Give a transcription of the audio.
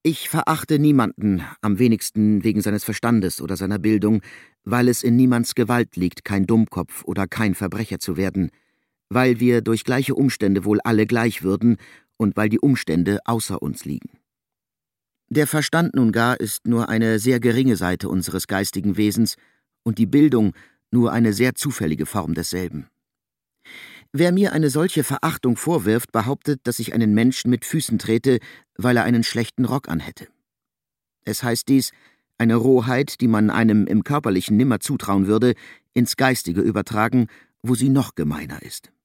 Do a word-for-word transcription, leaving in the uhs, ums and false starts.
Ich verachte niemanden, am wenigsten wegen seines Verstandes oder seiner Bildung, weil es in niemands Gewalt liegt, kein Dummkopf oder kein Verbrecher zu werden, weil wir durch gleiche Umstände wohl alle gleich würden und weil die Umstände außer uns liegen. Der Verstand nun gar ist nur eine sehr geringe Seite unseres geistigen Wesens und die Bildung nur eine sehr zufällige Form desselben. Wer mir eine solche Verachtung vorwirft, behauptet, dass ich einen Menschen mit Füßen trete, weil er einen schlechten Rock anhätte. Es heißt dies, eine Rohheit, die man einem im Körperlichen nimmer zutrauen würde, ins Geistige übertragen, wo sie noch gemeiner ist.